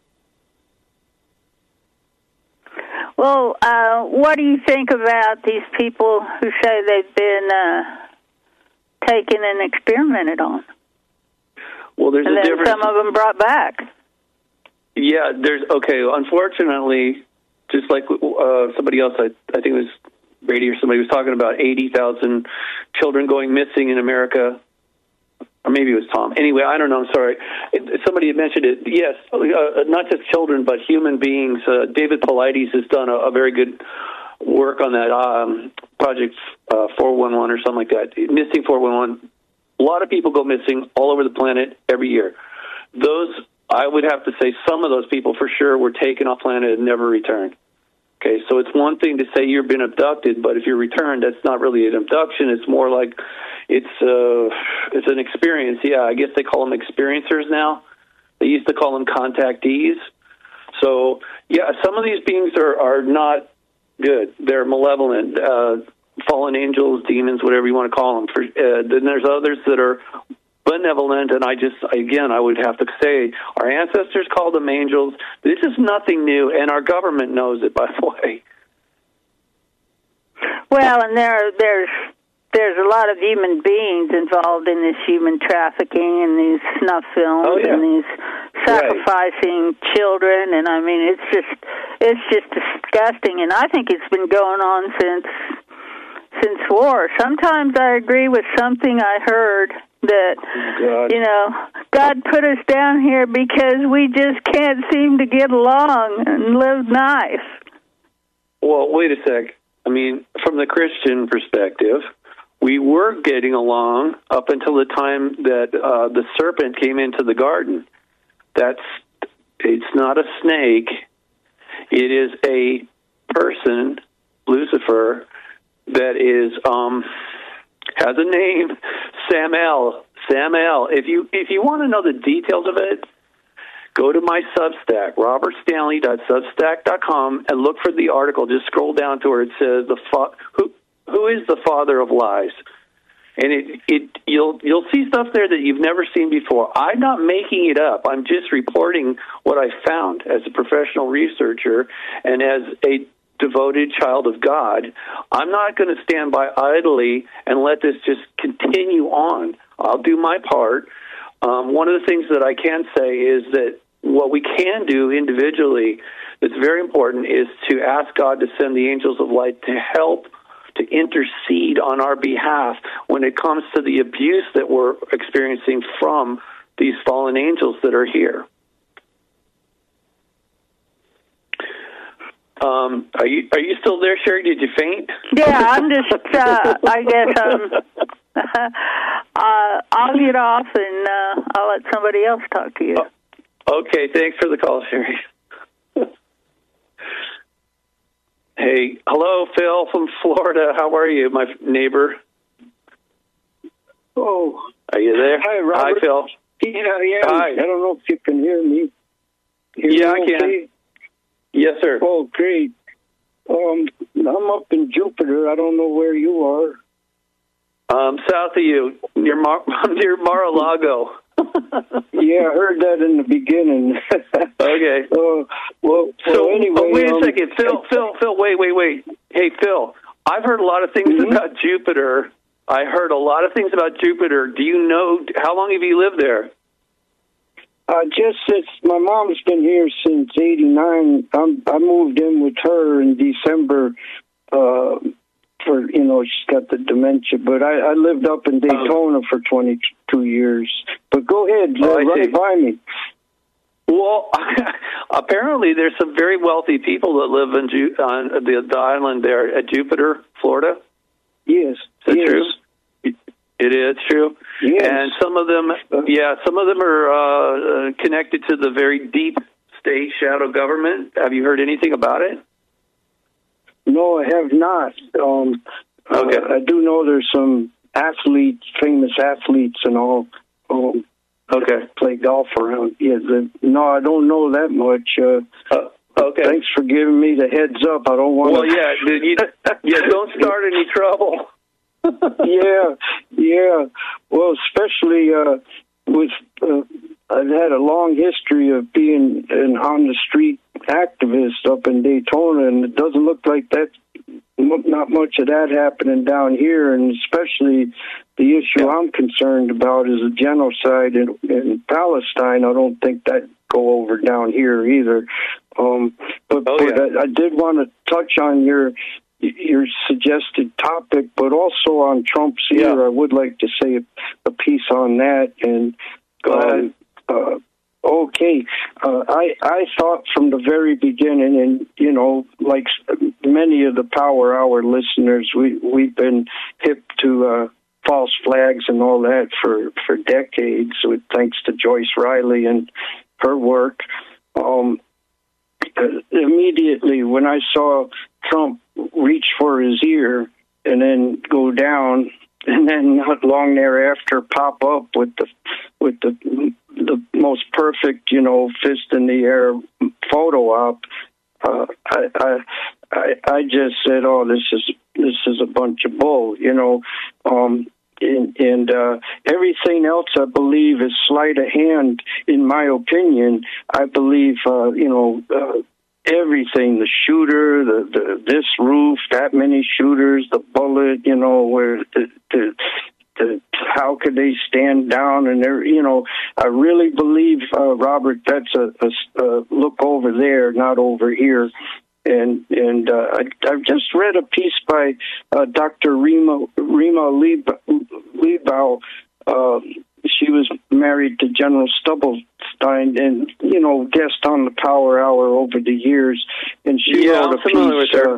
Well, uh, what do you think about these people who say they've been uh, taken and experimented on? Well, there's and a then difference. Some of them brought back. Yeah, there's okay. Unfortunately, just like uh, somebody else, I, I think it was Brady or somebody was talking about eighty thousand children going missing in America. Or maybe it was Tom. Anyway, I don't know. I'm sorry. It, somebody had mentioned it. Yes, uh, not just children, but human beings. Uh, David Paulides has done a, a very good work on that um, Project uh, four one one or something like that. Missing four one one. A lot of people go missing all over the planet every year. Those, I would have to say, some of those people for sure were taken off planet and never returned. Okay, so it's one thing to say you've been abducted, but if you're returned, that's not really an abduction. It's more like it's uh, it's an experience. Yeah, I guess they call them experiencers now. They used to call them contactees. So, yeah, some of these beings are, are not good. They're malevolent, uh, fallen angels, demons, whatever you want to call them. For, uh, then there's others that are benevolent, and I just, again, I would have to say, our ancestors called them angels. This is nothing new, and our government knows it, by the way. Well, and there, there's there's a lot of human beings involved in this human trafficking and these snuff films oh, yeah. and these sacrificing right. children, and I mean, it's just it's just disgusting, and I think it's been going on since since war. Sometimes I agree with something I heard. That, God. you know, God put us down here because we just can't seem to get along and live nice. Well, wait a sec. I mean, from the Christian perspective, we were getting along up until the time that uh, the serpent came into the garden. That's, it's not a snake. It is a person, Lucifer, that is... um. has a name, Samael. Samael. If you if you want to know the details of it, go to my Substack, robert stanley dot substack dot com, and look for the article. Just scroll down to where it says the fa- who who is the father of lies, and it it you'll you'll see stuff there that you've never seen before. I'm not making it up. I'm just reporting what I found as a professional researcher and as a devoted child of God. I'm not going to stand by idly and let this just continue on. I'll do my part. Um, one of the things that I can say is that what we can do individually that's very important is to ask God to send the angels of light to help, to intercede on our behalf when it comes to the abuse that we're experiencing from these fallen angels that are here. Um, are you are you still there, Sherry? Did you faint? Yeah, I'm just. Uh, I guess um, uh, I'll get off and uh, I'll let somebody else talk to you. Oh, okay, thanks for the call, Sherry. Hey, hello, Phil from Florida. How are you, my neighbor? Oh, are you there? Hi, Robert. Hi, Phil. Yeah, yeah. Hi. I don't know if you can hear me. Hear yeah, me I can. Okay? Yes, sir. Oh, great. Um, I'm up in Jupiter. I don't know where you are. Um, south of you, near Mar- near Mar-a-Lago. Yeah, I heard that in the beginning. Okay. Uh, well, so well, anyway, oh, wait um, a second, Phil. Phil. Phil. Wait, wait, wait. Hey, Phil. I've heard a lot of things mm-hmm. about Jupiter. I heard a lot of things about Jupiter. Do you know how long have you lived there? Uh, just since my mom's been here since eighty-nine, I'm, I moved in with her in December. Uh, for you know, she's got the dementia, but I, I lived up in Daytona oh. for twenty-two years. But go ahead, oh, run it by me. Well, apparently there's some very wealthy people that live in Ju- on the, the island there at Jupiter, Florida. Yes, is that yes. true? It is true. Yes. And some of them, yeah, some of them are uh, connected to the very deep state shadow government. Have you heard anything about it? No, I have not. Um, okay. Uh, I do know there's some athletes, famous athletes and all, um, okay. play golf around. Yeah, the, no, I don't know that much. Uh, uh, Okay. Thanks for giving me the heads up. I don't want. Well, yeah, you, yeah. Don't start any trouble. yeah, yeah. Well, especially uh, with uh, I've had a long history of being an on the street activist up in Daytona, and it doesn't look like that. Not much of that happening down here, and especially the issue I'm concerned about is a genocide in, in Palestine. I don't think that go over down here either. Um, but oh, but yeah. I, I did want to touch on your your suggested topic, but also on Trump's ear. Yeah. I would like to say a, a piece on that. And um, uh, okay, uh, I I thought from the very beginning, and you know, like many of the Power Hour listeners, we we've been hip to uh, false flags and all that for for decades. With thanks to Joyce Riley and her work. Um, immediately when I saw Trump reach for his ear and then go down, and then not long thereafter pop up with the with the the most perfect, you know, fist in the air photo op, uh, I, I I I just said, oh, this is this is a bunch of bull, you know. Um, And, and uh, everything else, I believe, is sleight of hand. In my opinion, I believe, uh, you know, uh, everything, the shooter, the, the this roof, that many shooters, the bullet, you know, where the, the, the how could they stand down? And they're, you know, I really believe, uh, Robert, that's a, a, a look over there, not over here. And and uh, I, I've just read a piece by uh, Doctor Rima Rima Liebau. Uh, she was married to General Stubblestein, and you know, guest on the Power Hour over the years. And she yeah, wrote I'm a familiar piece. With her. Uh,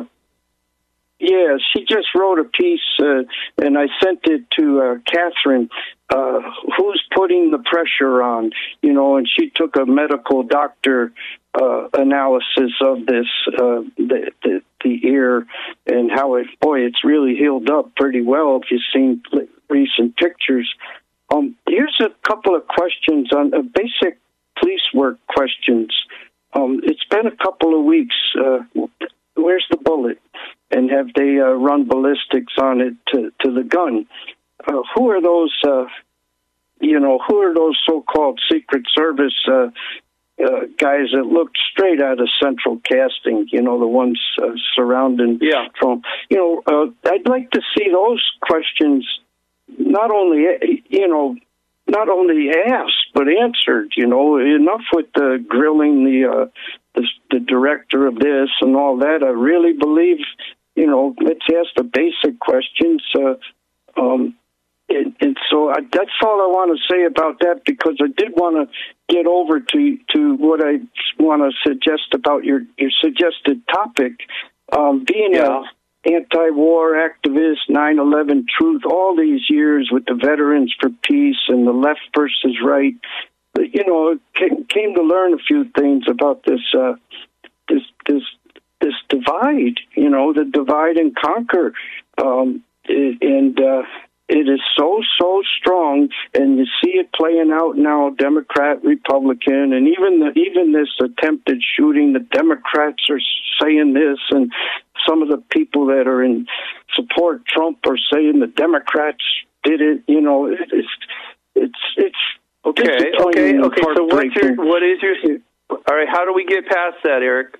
yeah, she just wrote a piece, uh, and I sent it to uh, Catherine. Uh, who's putting the pressure on? You know, and she took a medical doctor uh, analysis of this, uh, the, the the ear, and how it. Boy, it's really healed up pretty well. If you've seen recent pictures. Um, here's a couple of questions on uh, basic police work questions. Um, it's been a couple of weeks. Uh, where's the bullet? And have they uh, run ballistics on it to, to the gun? Uh, who are those, uh, you know, who are those so-called Secret Service uh, uh, guys that looked straight out of Central Casting, you know, the ones uh, surrounding yeah. Trump? You know, uh, I'd like to see those questions not only, you know, not only asked, but answered, you know. Enough with the grilling the, uh, the, the director of this and all that. I really believe, you know, let's ask the basic questions. Uh, um, and, and so I, that's all I want to say about that, because I did want to get over to to what I want to suggest about your, your suggested topic. Um, being yeah. a anti-war activist, nine eleven truth, all these years with the Veterans for Peace and the left versus right, you know, came, came to learn a few things about this uh, this this this divide, you know, the divide and conquer, um, and uh, it is so, so strong, and you see it playing out now, Democrat, Republican, and even the, even this attempted shooting, the Democrats are saying this, and some of the people that are in support Trump are saying the Democrats did it. You know, it, it's it's it's okay, okay, okay. So what's your what is your all right? How do we get past that, Eric?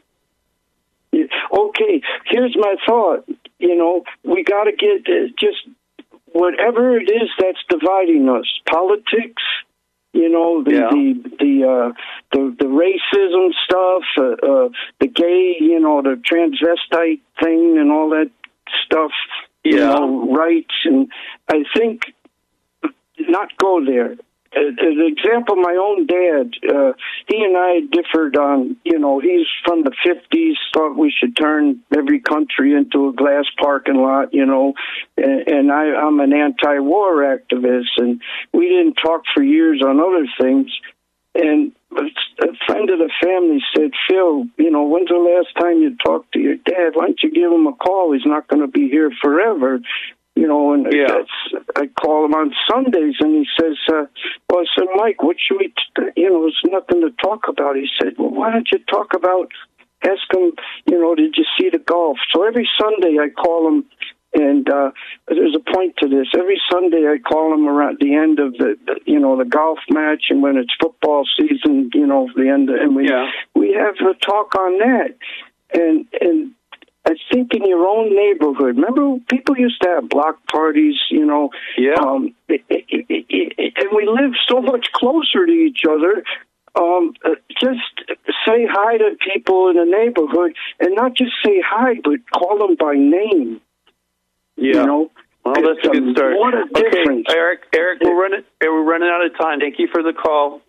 Okay, here's my thought. You know, we got to get uh, just whatever it is that's dividing us. Politics, you know, the yeah. the the, uh, the the racism stuff, uh, uh, the gay, you know, the transvestite thing, and all that stuff. Yeah. You know, rights, and I think not go there. As an example, my own dad, uh, he and I differed on, you know, he's from the fifties, thought we should turn every country into a glass parking lot, you know, and, and I, I'm an anti-war activist, and we didn't talk for years on other things. And a friend of the family said, Phil, you know, when's the last time you talked to your dad? Why don't you give him a call? He's not going to be here forever. You know, and yeah. that's, I call him on Sundays, and he says, uh, well, I said, Mike, what should we, t-? you know, there's nothing to talk about. He said, well, why don't you talk about ask them, you know, did you see the golf? So every Sunday I call them, and uh, there's a point to this. Every Sunday I call them around the end of the, the you know, the golf match, and when it's football season, you know, the end, of, and we yeah. we have a talk on that, and and. I think in your own neighborhood, remember people used to have block parties, you know, yeah. um, it, it, it, it, and we live so much closer to each other. Um, uh, just say hi to people in the neighborhood, and not just say hi, but call them by name. Yeah. You know? Well, that's a good start. What a okay, difference. Eric, Eric, we're running, we're running out of time. Thank you for the call.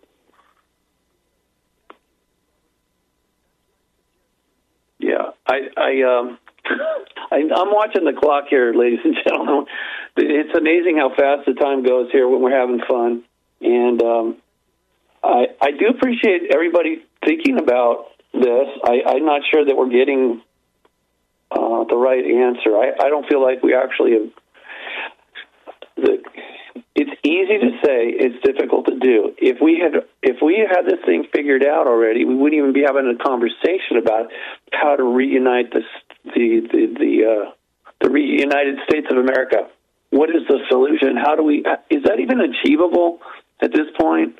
Yeah, I, I, um, I, I'm watching the clock here, ladies and gentlemen. It's amazing how fast the time goes here when we're having fun, and um, I, I do appreciate everybody thinking about this. I, I'm not sure that we're getting uh, the right answer. I, I don't feel like we actually have. The, it's easy to say. It's difficult to do. If we had, if we had this thing figured out already, we wouldn't even be having a conversation about how to reunite the the the the, uh, the reunited States of America. What is the solution? How do we? Is that even achievable at this point?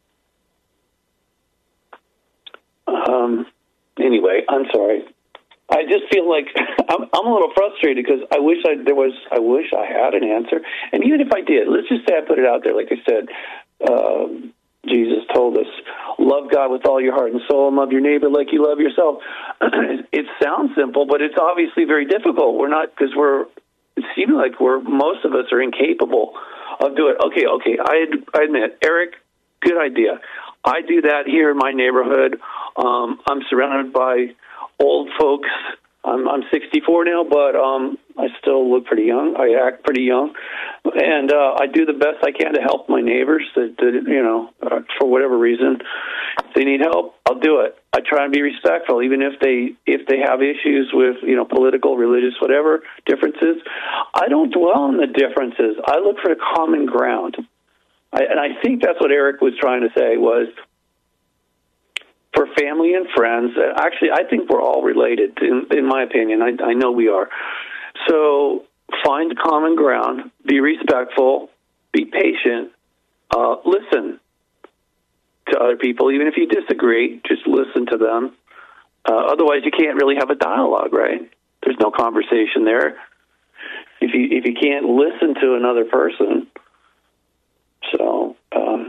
Um. Anyway, I'm sorry. I just feel like I'm, I'm a little frustrated because I wish I there was. I wish I had an answer. And even if I did, let's just say I put it out there. Like I said, uh, Jesus told us, "Love God with all your heart and soul, and love your neighbor like you love yourself." It sounds simple, but it's obviously very difficult. We're not because we're. It seems like we're most of us are incapable of doing it. Okay, okay. I, I admit, Eric, good idea. I do that here in my neighborhood. Um, I'm surrounded by old folks. I'm, I'm sixty-four now, but um, I still look pretty young. I act pretty young, and uh, I do the best I can to help my neighbors. That, that you know, uh, for whatever reason, if they need help, I'll do it. I try and be respectful, even if they if they have issues with you know political, religious, whatever differences. I don't dwell on the differences. I look for the common ground, I, and I think that's what Eric was trying to say was. For family and friends, actually, I think we're all related, in, in my opinion. I, I know we are. So find common ground, be respectful, be patient, uh, listen to other people. Even if you disagree, just listen to them. Uh, otherwise, you can't really have a dialogue, right? There's no conversation there. If you if you can't listen to another person. So, um,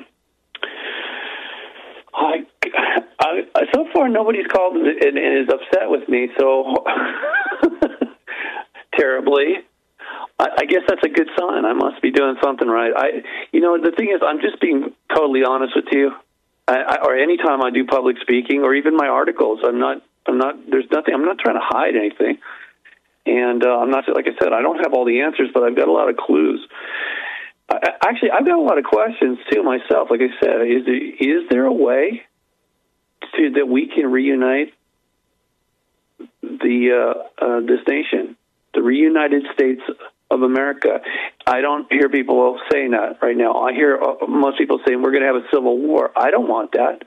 I... I, so far, nobody's called and, and is upset with me, so terribly. I, I guess that's a good sign. I must be doing something right. I, you know, the thing is, I'm just being totally honest with you. I, I, or anytime I do public speaking, or even my articles, I'm not. I'm not. There's nothing. I'm not trying to hide anything. And uh, I'm not. Like I said, I don't have all the answers, but I've got a lot of clues. I, actually, I've got a lot of questions too myself. Like I said, is there, is there a way to, that we can reunite the uh, uh, this nation, the reunited States of America? I don't hear people saying that right now. I hear uh, most people saying we're going to have a civil war. I don't want that.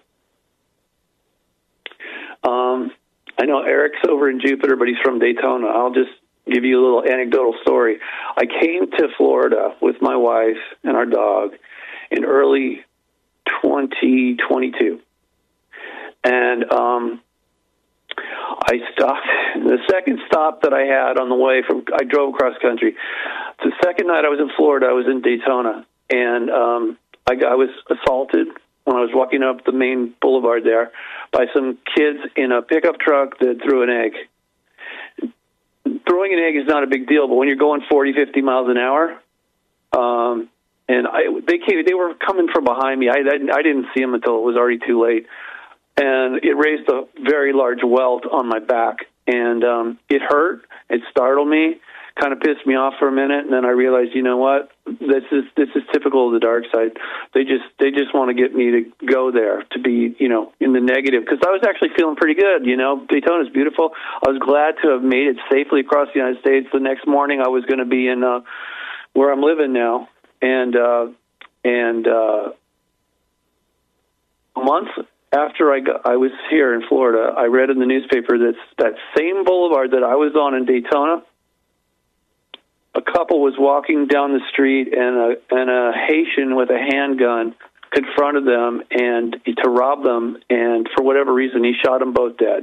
Um, I know Eric's over in Jupiter, but he's from Daytona. I'll just give you a little anecdotal story. I came to Florida with my wife and our dog in early twenty twenty-two. And um, I stopped. The second stop that I had on the way from, I drove across country. The second night I was in Florida, I was in Daytona, and um, I, I was assaulted when I was walking up the main boulevard there by some kids in a pickup truck that threw an egg. Throwing an egg is not a big deal, but when you're going forty, fifty miles an hour, um, and I, they came, they were coming from behind me. I, I, I didn't see them until it was already too late. And it raised a very large welt on my back, and um, it hurt. It startled me, kind of pissed me off for a minute, and then I realized, you know what? This is this is typical of the dark side. They just they just want to get me to go there, to be, you know, in the negative, because I was actually feeling pretty good. You know, Daytona's beautiful. I was glad to have made it safely across the United States. The next morning, I was going to be in uh, where I'm living now, and uh, and uh, months. after I got, I was here in Florida, I read in the newspaper that that same boulevard that I was on in Daytona, a couple was walking down the street, and a and a Haitian with a handgun confronted them and to rob them, and for whatever reason, he shot them both dead.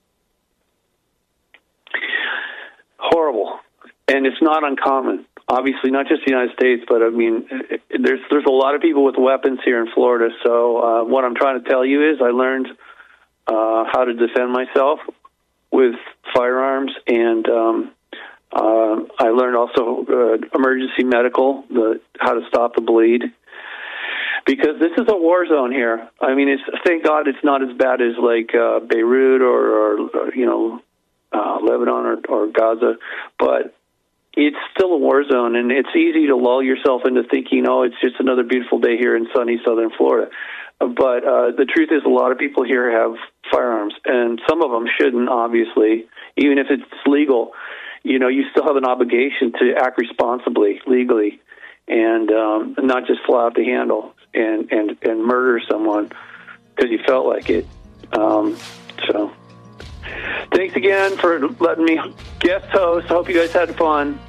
Horrible, and it's not uncommon. Obviously, not just the United States, but I mean, there's there's a lot of people with weapons here in Florida. So uh, what I'm trying to tell you is, I learned uh, how to defend myself with firearms, and um, uh, I learned also uh, emergency medical, the how to stop the bleed. Because this is a war zone here. I mean, it's thank God it's not as bad as like uh, Beirut or, or, or you know uh, Lebanon or, or Gaza, but it's still a war zone, and it's easy to lull yourself into thinking, oh, it's just another beautiful day here in sunny southern Florida. But uh, the truth is, a lot of people here have firearms, and some of them shouldn't. Obviously, even if it's legal, you know, you still have an obligation to act responsibly, legally, and um, not just fly off the handle and, and, and murder someone because you felt like it. Um, so thanks again for letting me guest host. I hope you guys had fun.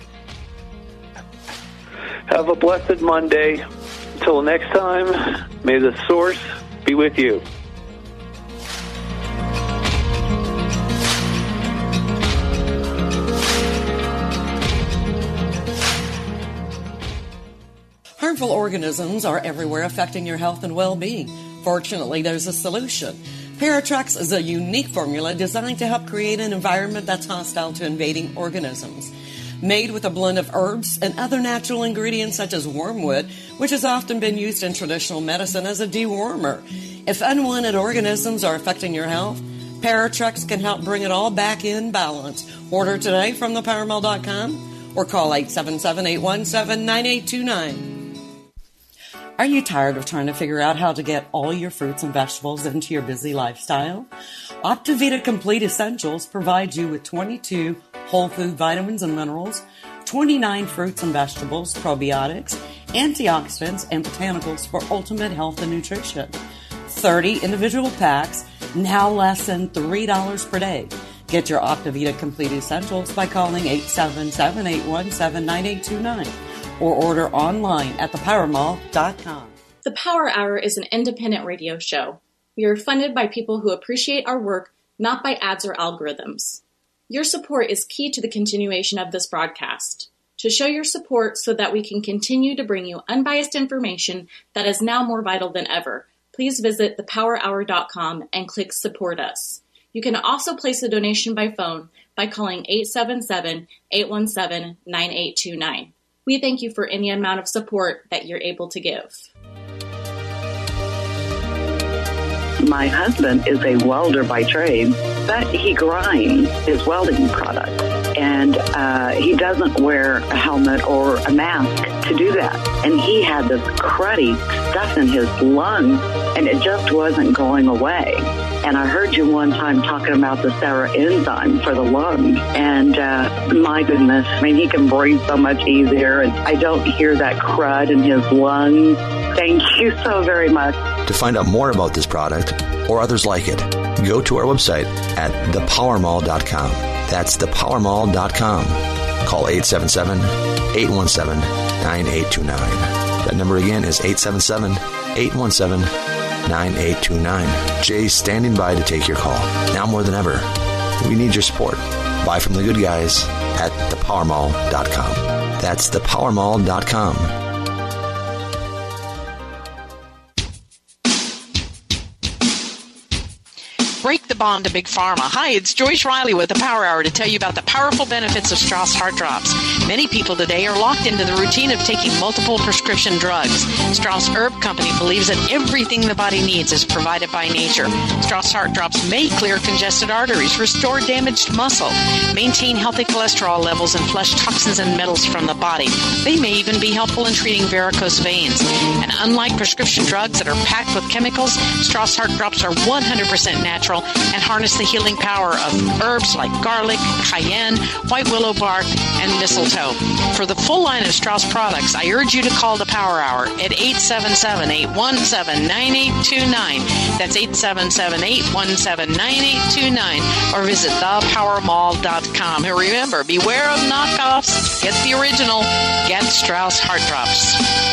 Have a blessed Monday. Until next time, may the source be with you. Harmful organisms are everywhere, affecting your health and well-being. Fortunately, there's a solution. Paratrex is a unique formula designed to help create an environment that's hostile to invading organisms. Made with a blend of herbs and other natural ingredients such as wormwood, which has often been used in traditional medicine as a dewormer. If unwanted organisms are affecting your health, Paratrex can help bring it all back in balance. Order today from the power mall dot com or call eight seven seven, eight one seven, nine eight two nine. Are you tired of trying to figure out how to get all your fruits and vegetables into your busy lifestyle? Optivita Complete Essentials provides you with twenty-two whole food vitamins and minerals, twenty-nine fruits and vegetables, probiotics, antioxidants, and botanicals for ultimate health and nutrition. thirty individual packs, now less than three dollars per day. Get your Optivita Complete Essentials by calling eight seven seven, eight one seven, nine eight two nine. or order online at the power mall dot com. The Power Hour is an independent radio show. We are funded by people who appreciate our work, not by ads or algorithms. Your support is key to the continuation of this broadcast. To show your support so that we can continue to bring you unbiased information that is now more vital than ever, please visit the power hour dot com and click Support Us. You can also place a donation by phone by calling eight seven seven, eight one seven, nine eight two nine. We thank you for any amount of support that you're able to give. My husband is a welder by trade, but he grinds his welding product. And uh, he doesn't wear a helmet or a mask to do that. And he had this cruddy stuff in his lungs, and it just wasn't going away. And I heard you one time talking about the Sarah enzyme for the lungs. And uh, my goodness, I mean, he can breathe so much easier, and I don't hear that crud in his lungs. Thank you so very much. To find out more about this product or others like it, go to our website at the power mall dot com. That's the power mall dot com. Call eight seven seven, eight one seven, nine eight two nine. That number again is eight seven seven, eight one seven, nine eight two nine. Jay's standing by to take your call. Now more than ever, we need your support. Buy from the good guys at the power mall dot com. That's the power mall dot com. Break the bond to Big Pharma. Hi, it's Joyce Riley with the Power Hour to tell you about the powerful benefits of Strauss Heart Drops. Many people today are locked into the routine of taking multiple prescription drugs. Strauss Herb Company believes that everything the body needs is provided by nature. Strauss Heart Drops may clear congested arteries, restore damaged muscle, maintain healthy cholesterol levels, and flush toxins and metals from the body. They may even be helpful in treating varicose veins. And unlike prescription drugs that are packed with chemicals, Strauss Heart Drops are one hundred percent natural natural and harness the healing power of herbs like garlic, cayenne, white willow bark, and mistletoe. For the full line of Strauss products, I urge you to call the Power Hour at eight seven seven, eight one seven, nine eight two nine. That's eight seven seven, eight one seven, nine eight two nine. Or visit the power mall dot com. And remember, beware of knockoffs. Get the original. Get Strauss Heart Drops.